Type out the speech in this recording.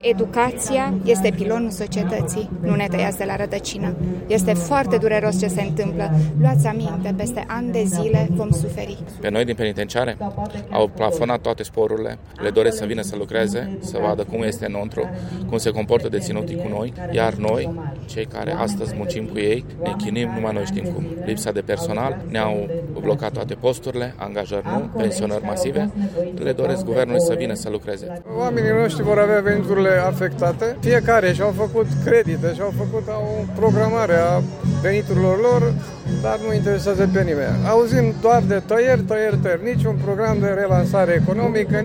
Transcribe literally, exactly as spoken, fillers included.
Educația este pilonul societății, nu ne tăiați de la rădăcină. Este foarte dureros ce se întâmplă. Luați aminte, peste ani de zile vom suferi. Pe noi din penitenciare au plafonat toate sporurile, le doresc să vină să lucreze, să vadă cum este înăuntru, cum se comportă deținuții cu noi, iar noi, cei care astăzi muncim cu ei, ne chinuim, numai noi știm cum. Lipsa de personal, ne-au blocat toate posturile, angajări nu, pensionări masive, le doresc guvernului să vină să lucreze. Oamenii noștri vor avea veniturile afectate, fiecare și-au făcut credite, și-au făcut o programare a veniturilor lor, dar nu interesează pe nimeni. Auzim doar de tăieri, tăieri, tăieri, niciun program de relansare economică.